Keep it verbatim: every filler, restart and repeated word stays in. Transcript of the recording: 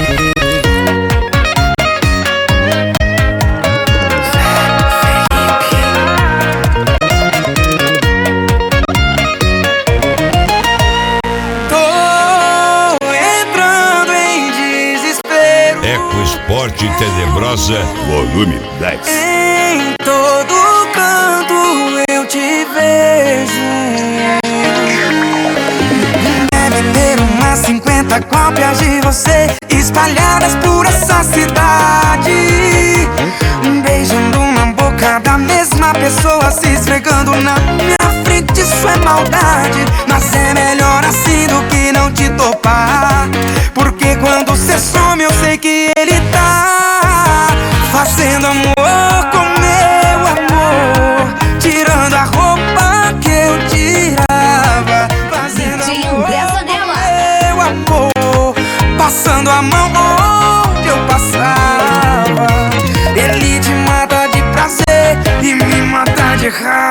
Ecosport Tenebrosa, volume dez. Em todo canto eu te vejo. Deve ter umas cinquenta cópias de você espalhadas por essa cidade, beijando na boca da mesma pessoa, se esfregando na minha frente. Isso é maldade, mas é melhor assim do que não te topar. Porque quando cê some eu sei que ele tá fazendo amor com meu amor, tirando a roupa que eu tirava, fazendo amor com meu amor, passando a mão onde eu passava. Ele te mata de prazer e me mata de raiva.